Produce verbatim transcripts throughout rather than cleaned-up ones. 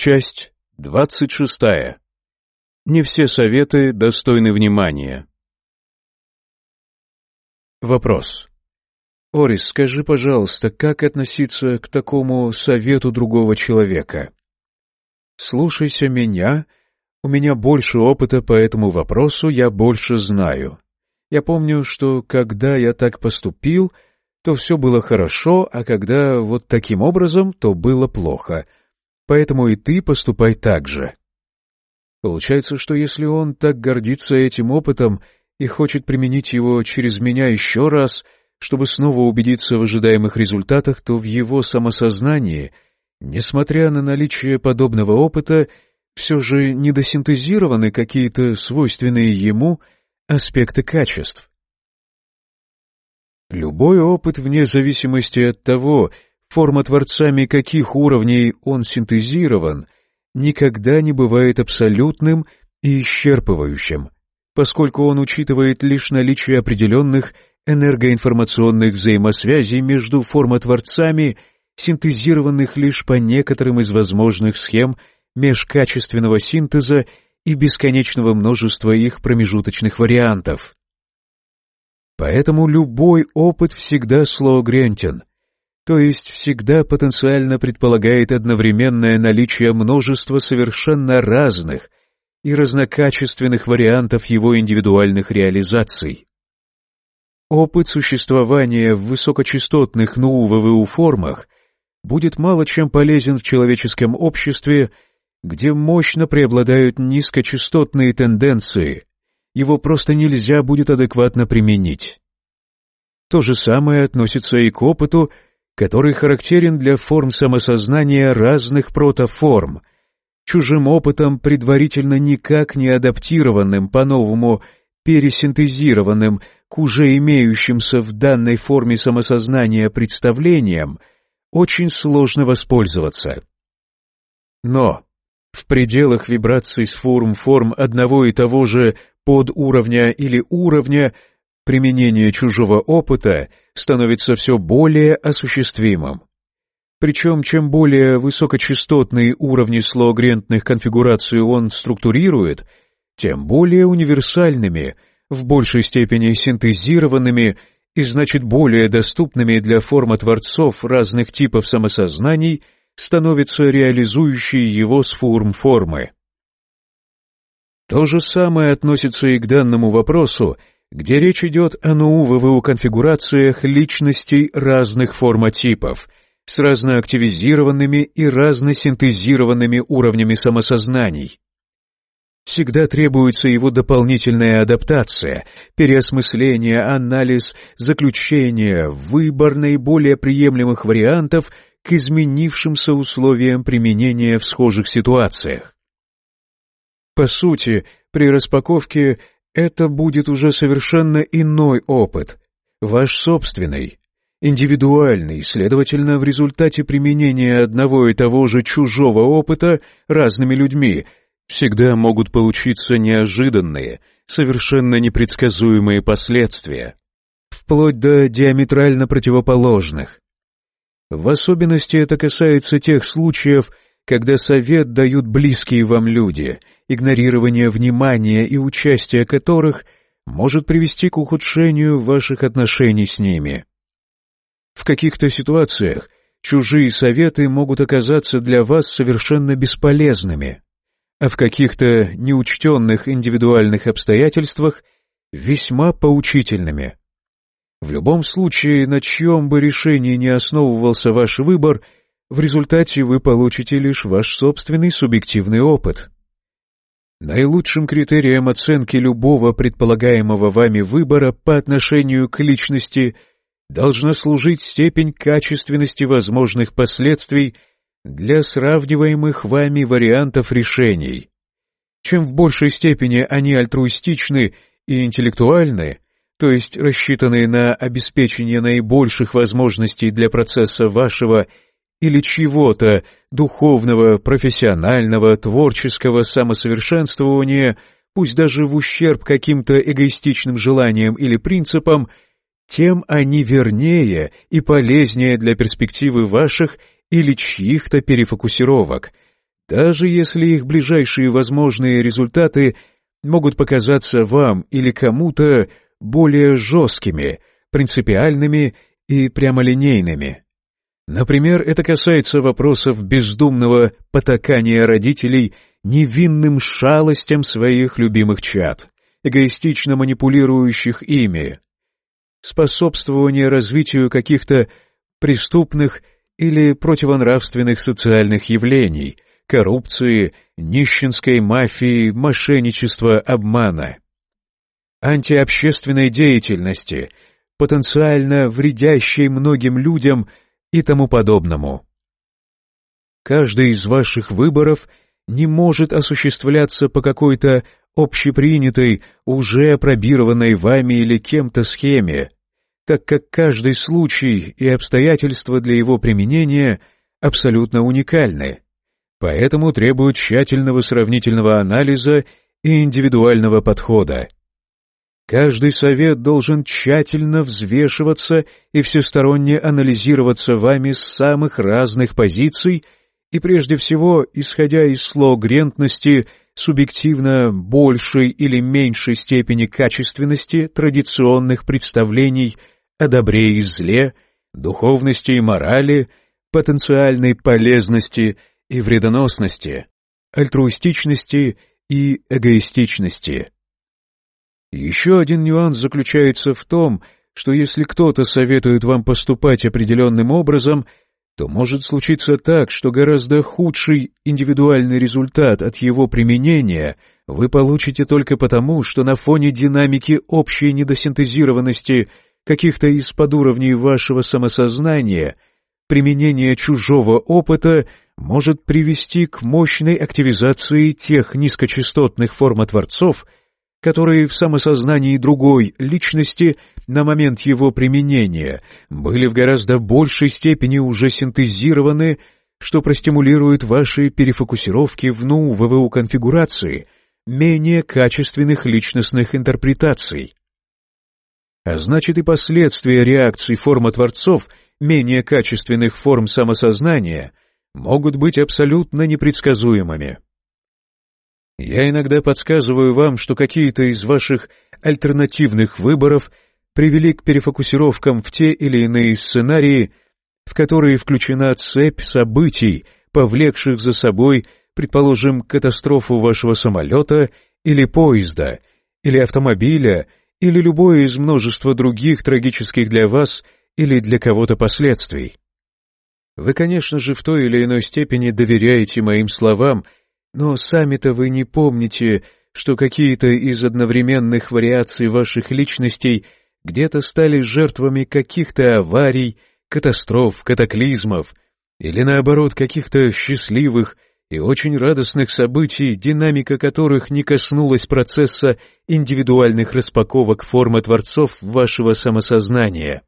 Часть двадцать шестая. Не все советы достойны внимания. Вопрос. Орис, скажи, пожалуйста, как относиться к такому совету другого человека? Слушайся меня, у меня больше опыта по этому вопросу, я больше знаю. Я помню, что когда я так поступил, то все было хорошо, а когда вот таким образом, то было плохо. Поэтому и ты поступай так же. Получается, что если он так гордится этим опытом и хочет применить его через меня еще раз, чтобы снова убедиться в ожидаемых результатах, то в его самосознании, несмотря на наличие подобного опыта, все же недосинтезированы какие-то свойственные ему аспекты качеств. Любой опыт, вне зависимости от того, формотворцами каких уровней он синтезирован, никогда не бывает абсолютным и исчерпывающим, поскольку он учитывает лишь наличие определенных энергоинформационных взаимосвязей между формотворцами, синтезированных лишь по некоторым из возможных схем межкачественного синтеза и бесконечного множества их промежуточных вариантов. Поэтому любой опыт всегда слоогрентен, то есть всегда потенциально предполагает одновременное наличие множества совершенно разных и разнокачественных вариантов его индивидуальных реализаций. Опыт существования в высокочастотных НУ-ВВУ формах будет мало чем полезен в человеческом обществе, где мощно преобладают низкочастотные тенденции, его просто нельзя будет адекватно применить. То же самое относится и к опыту, который характерен для форм самосознания разных протоформ, чужим опытом, предварительно никак не адаптированным, по-новому пересинтезированным к уже имеющимся в данной форме самосознания представлениям, очень сложно воспользоваться. Но в пределах вибраций с форм-форм одного и того же подуровня или уровня применение чужого опыта становится все более осуществимым. Причем, чем более высокочастотные уровни слоогрентных конфигураций он структурирует, тем более универсальными, в большей степени синтезированными и, значит, более доступными для формотворцов разных типов самосознаний становятся реализующие его с форм-формы. То же самое относится и к данному вопросу, где речь идет о НУ-ВВУ конфигурациях личностей разных формотипов с разноактивизированными и разносинтезированными уровнями самосознаний. Всегда требуется его дополнительная адаптация, переосмысление, анализ, заключение, выбор наиболее приемлемых вариантов к изменившимся условиям применения в схожих ситуациях. По сути, при распаковке это будет уже совершенно иной опыт, ваш собственный, индивидуальный, следовательно, в результате применения одного и того же чужого опыта разными людьми всегда могут получиться неожиданные, совершенно непредсказуемые последствия, вплоть до диаметрально противоположных. В особенности это касается тех случаев, когда совет дают близкие вам люди, игнорирование внимания и участие которых может привести к ухудшению ваших отношений с ними. В каких-то ситуациях чужие советы могут оказаться для вас совершенно бесполезными, а в каких-то неучтенных индивидуальных обстоятельствах весьма поучительными. В любом случае, на чьем бы решении не основывался ваш выбор, в результате вы получите лишь ваш собственный субъективный опыт. Наилучшим критерием оценки любого предполагаемого вами выбора по отношению к личности должна служить степень качественности возможных последствий для сравниваемых вами вариантов решений. Чем в большей степени они альтруистичны и интеллектуальны, то есть рассчитаны на обеспечение наибольших возможностей для процесса вашего или чьего-то духовного, профессионального, творческого самосовершенствования, пусть даже в ущерб каким-то эгоистичным желаниям или принципам, тем они вернее и полезнее для перспективы ваших или чьих-то перефокусировок, даже если их ближайшие возможные результаты могут показаться вам или кому-то более жесткими, принципиальными и прямолинейными. Например, это касается вопросов бездумного потакания родителей невинным шалостям своих любимых чад, эгоистично манипулирующих ими, способствования развитию каких-то преступных или противонравственных социальных явлений, коррупции, нищенской мафии, мошенничества, обмана, антиобщественной деятельности, потенциально вредящей многим людям и тому подобному. Каждый из ваших выборов не может осуществляться по какой-то общепринятой, уже опробированной вами или кем-то схеме, так как каждый случай и обстоятельства для его применения абсолютно уникальны, поэтому требуют тщательного сравнительного анализа и индивидуального подхода. Каждый совет должен тщательно взвешиваться и всесторонне анализироваться вами с самых разных позиций и прежде всего, исходя из слогрентности, субъективно большей или меньшей степени качественности традиционных представлений о добре и зле, духовности и морали, потенциальной полезности и вредоносности, альтруистичности и эгоистичности. Еще один нюанс заключается в том, что если кто-то советует вам поступать определенным образом, то может случиться так, что гораздо худший индивидуальный результат от его применения вы получите только потому, что на фоне динамики общей недосинтезированности каких-то из подуровней вашего самосознания применение чужого опыта может привести к мощной активизации тех низкочастотных формотворцов, которые в самосознании другой личности на момент его применения были в гораздо большей степени уже синтезированы, что простимулирует ваши перефокусировки в НУ-ВВУ конфигурации менее качественных личностных интерпретаций. А значит и последствия реакций формотворцов менее качественных форм самосознания могут быть абсолютно непредсказуемыми. Я иногда подсказываю вам, что какие-то из ваших альтернативных выборов привели к перефокусировкам в те или иные сценарии, в которые включена цепь событий, повлекших за собой, предположим, катастрофу вашего самолета или поезда, или автомобиля, или любое из множества других трагических для вас или для кого-то последствий. Вы, конечно же, в той или иной степени доверяете моим словам, но сами-то вы не помните, что какие-то из одновременных вариаций ваших личностей где-то стали жертвами каких-то аварий, катастроф, катаклизмов, или наоборот каких-то счастливых и очень радостных событий, динамика которых не коснулась процесса индивидуальных распаковок формы-творцов вашего самосознания.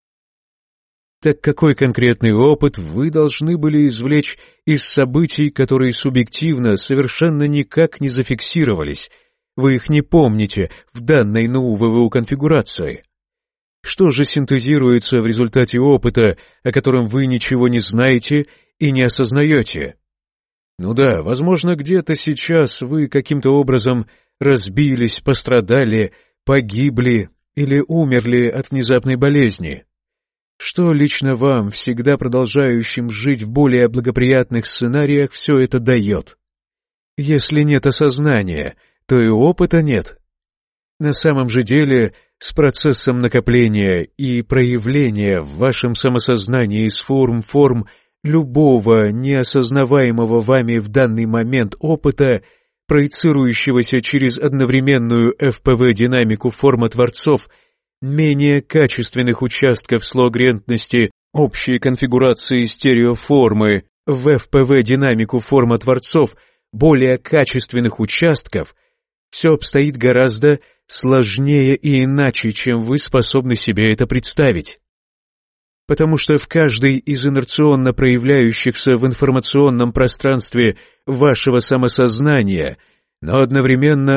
Так какой конкретный опыт вы должны были извлечь из событий, которые субъективно совершенно никак не зафиксировались, вы их не помните в данной НУ-ВВУ конфигурации? Что же синтезируется в результате опыта, о котором вы ничего не знаете и не осознаете? Ну да, возможно, где-то сейчас вы каким-то образом разбились, пострадали, погибли или умерли от внезапной болезни. Что лично вам, всегда продолжающим жить в более благоприятных сценариях, все это дает? Если нет осознания, то и опыта нет. На самом же деле, с процессом накопления и проявления в вашем самосознании из форм-форм любого неосознаваемого вами в данный момент опыта, проецирующегося через одновременную эф пэ вэ-динамику формотворцов, менее качественных участков слогрентности общей конфигурации стереоформы в эф пэ вэ-динамику формотворцов более качественных участков, все обстоит гораздо сложнее и иначе, чем вы способны себе это представить. Потому что в каждой из инерционно проявляющихся в информационном пространстве вашего самосознания, но одновременно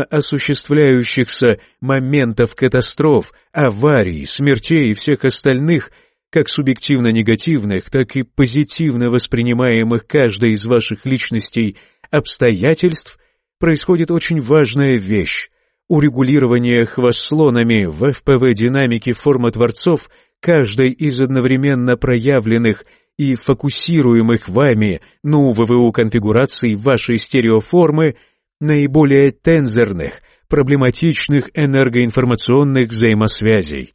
осуществляющихся моментов катастроф, аварий, смертей и всех остальных, как субъективно-негативных, так и позитивно воспринимаемых каждой из ваших личностей обстоятельств, происходит очень важная вещь. Урегулирование хвослонами в эф пэ вэ-динамике формотворцов каждой из одновременно проявленных и фокусируемых вами ну вэ вэ у-конфигураций вашей стереоформы наиболее тензорных, проблематичных энергоинформационных взаимосвязей.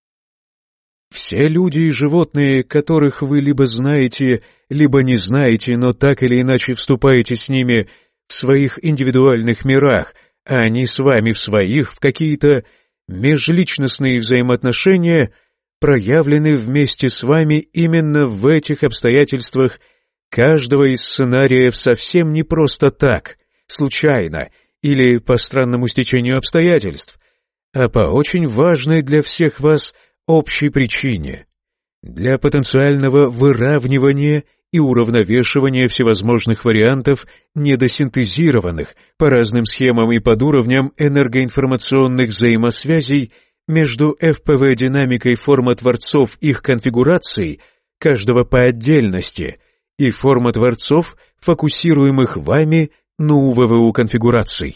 Все люди и животные, которых вы либо знаете, либо не знаете, но так или иначе вступаете с ними в своих индивидуальных мирах, а они с вами в своих, в какие-то межличностные взаимоотношения, проявлены вместе с вами именно в этих обстоятельствах каждого из сценариев совсем не просто так, случайно или по странному стечению обстоятельств, а по очень важной для всех вас общей причине, для потенциального выравнивания и уравновешивания всевозможных вариантов недосинтезированных по разным схемам и подуровням энергоинформационных взаимосвязей между эф пэ вэ-динамикой формотворцов их конфигураций, каждого по отдельности, и формотворцов, фокусируемых вами ну вэ вэ у-конфигураций.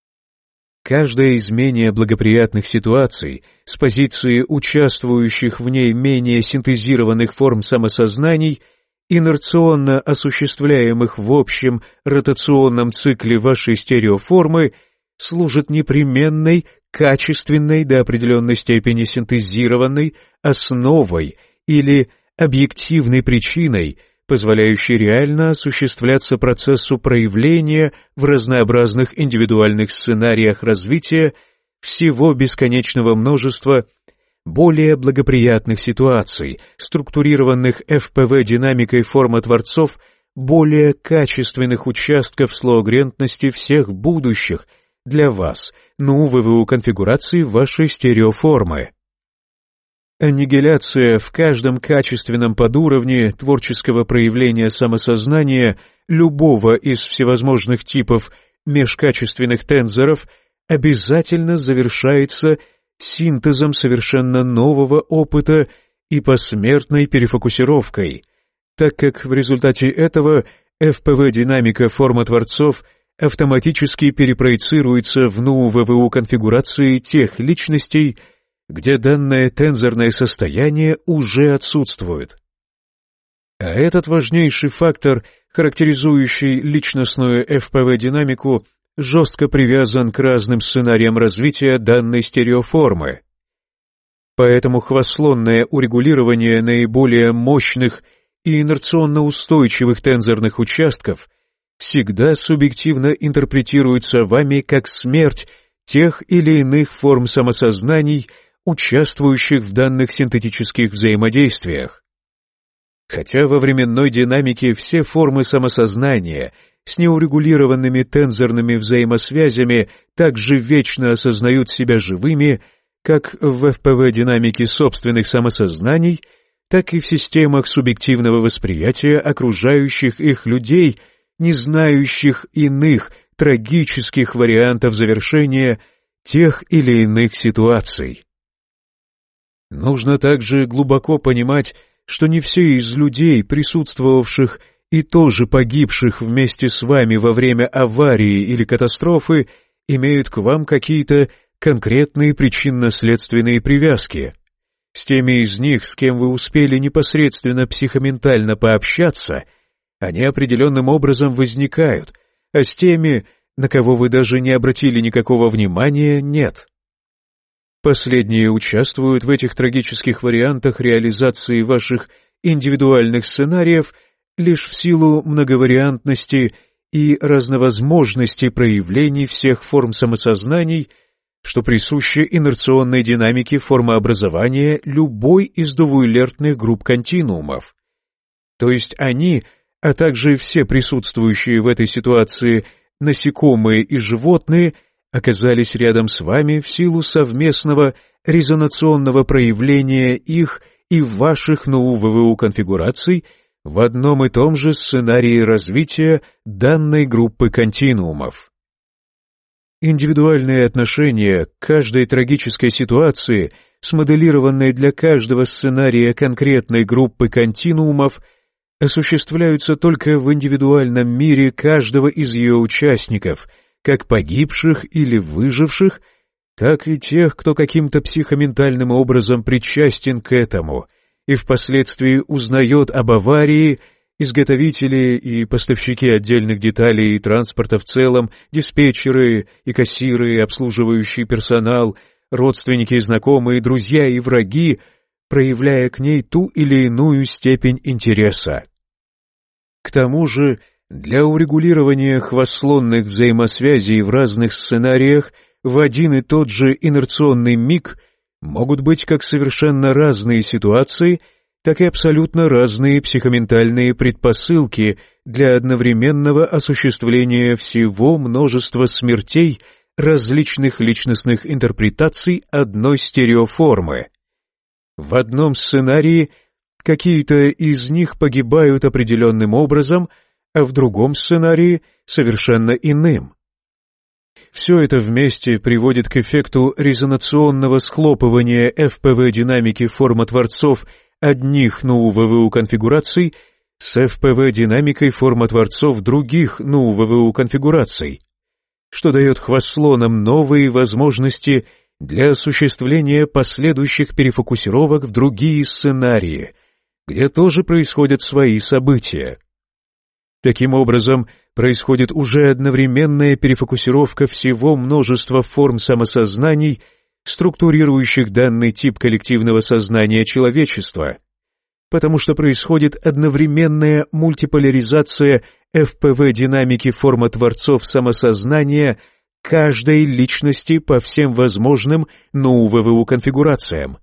Каждая из менее благоприятных ситуаций с позиции участвующих в ней менее синтезированных форм самосознаний, инерционно осуществляемых в общем ротационном цикле вашей стереоформы, служит непременной, качественной до определенной степени синтезированной основой или объективной причиной, позволяющей реально осуществляться процессу проявления в разнообразных индивидуальных сценариях развития всего бесконечного множества более благоприятных ситуаций, структурированных эф пэ вэ-динамикой формотворцов более качественных участков слоогрентности всех будущих для вас ну вэ вэ у-конфигурации вашей стереоформы. Аннигиляция в каждом качественном подуровне творческого проявления самосознания любого из всевозможных типов межкачественных тензоров обязательно завершается синтезом совершенно нового опыта и посмертной перефокусировкой, так как в результате этого эф пэ вэ-динамика формотворцов автоматически перепроецируется в ну вэ вэ у-конфигурации тех личностей, где данное тензорное состояние уже отсутствует. А этот важнейший фактор, характеризующий личностную эф пэ вэ-динамику, жестко привязан к разным сценариям развития данной стереоформы. Поэтому хвослонное урегулирование наиболее мощных и инерционно устойчивых тензорных участков всегда субъективно интерпретируется вами как смерть тех или иных форм самосознаний, участвующих в данных синтетических взаимодействиях. Хотя во временной динамике все формы самосознания с неурегулированными тензорными взаимосвязями также вечно осознают себя живыми, как в эф пэ вэ-динамике собственных самосознаний, так и в системах субъективного восприятия окружающих их людей, не знающих иных трагических вариантов завершения тех или иных ситуаций. Нужно также глубоко понимать, что не все из людей, присутствовавших и тоже погибших вместе с вами во время аварии или катастрофы, имеют к вам какие-то конкретные причинно-следственные привязки. С теми из них, с кем вы успели непосредственно психоментально пообщаться, они определенным образом возникают, а с теми, на кого вы даже не обратили никакого внимания, нет. Последние участвуют в этих трагических вариантах реализации ваших индивидуальных сценариев лишь в силу многовариантности и разновозможности проявлений всех форм самосознаний, что присуще инерционной динамике формообразования любой из двуэлертных групп континуумов. То есть они, а также все присутствующие в этой ситуации насекомые и животные, оказались рядом с вами в силу совместного резонационного проявления их и ваших ну вэ вэ у-конфигураций в одном и том же сценарии развития данной группы континуумов. Индивидуальные отношения к каждой трагической ситуации смоделированной для каждого сценария конкретной группы континуумов, осуществляются только в индивидуальном мире каждого из ее участников, как погибших или выживших, так и тех, кто каким-то психоментальным образом причастен к этому и впоследствии узнает об аварии, изготовители и поставщики отдельных деталей и транспорта в целом, диспетчеры и кассиры, обслуживающий персонал, родственники и знакомые, друзья и враги, проявляя к ней ту или иную степень интереса. К тому же, для урегулирования хвослонных взаимосвязей в разных сценариях в один и тот же инерционный миг могут быть как совершенно разные ситуации, так и абсолютно разные психоментальные предпосылки для одновременного осуществления всего множества смертей различных личностных интерпретаций одной стереоформы. В одном сценарии какие-то из них погибают определенным образом, а в другом сценарии совершенно иным. Все это вместе приводит к эффекту резонационного схлопывания эф пэ вэ-динамики формотворцов одних НУ-ВВУ-конфигураций с эф пэ вэ-динамикой формотворцов других НУ-ВВУ-конфигураций, что дает хвослонам новые возможности для осуществления последующих перефокусировок в другие сценарии, где тоже происходят свои события. Таким образом, происходит уже одновременная перефокусировка всего множества форм самосознаний, структурирующих данный тип коллективного сознания человечества, потому что происходит одновременная мультиполяризация эф пэ вэ-динамики формотворцов самосознания каждой личности по всем возможным НУ-ВВУ-конфигурациям.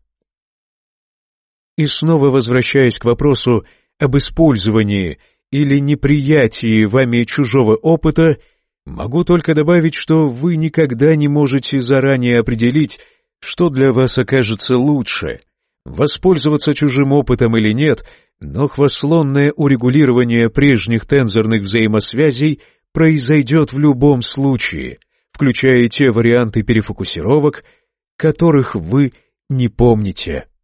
И снова возвращаясь к вопросу об использовании или неприятии вами чужого опыта, могу только добавить, что вы никогда не можете заранее определить, что для вас окажется лучше, воспользоваться чужим опытом или нет, но хвослонное урегулирование прежних тензорных взаимосвязей произойдет в любом случае, включая те варианты перефокусировок, которых вы не помните.